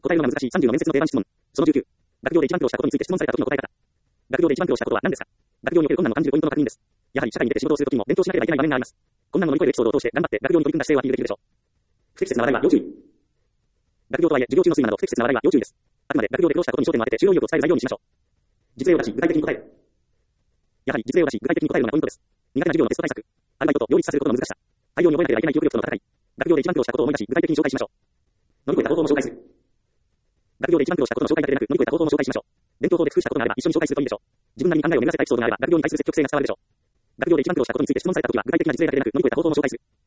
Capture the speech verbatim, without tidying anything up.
答えるのが難しいさんじゅうの面接の定番質問。そのじゅうきゅう。学業で一番苦労したことについて質問された時の答え方。学業で一番苦労したことは何ですか？学業における困難を感じるポイントの確認です。やはり社会に出て仕事をするときも勉強しなければいけない場面があります。困難を乗り越えるエピソードを通して頑張って学業に取り組んだ姿勢をアピールできるでしょう。不適切な話題は要注意。学業とはいえ授業中の睡魔など不適切な話題は要注意です。あくまで学業で苦労したことに焦点を当てて主要意欲を伝える材料にしましょう。実例を出し具体的に答える。やはり実例を出し具体的に答えるのがポイントです。苦手な授業のテスト対策。アルバイトと両立させることの難しさ。大量に覚えなければいけない記憶力との戦い。学業で一番苦労したことを思い出し具体的に紹介しましょう。乗り越えた方法も紹介する。学業で一番苦労したことの紹介だけでなく乗り越えた方法も紹介しましょう。勉強法で工夫したことがあれば一緒に紹介するといいでしょう。自分なりに考えを巡らせたエピソードがあれば学業に対する積極性が伝わるでしょう。学業で一番苦労したことについて質問されたときは具体的な実例だけでなく乗り越えた方法も紹介する。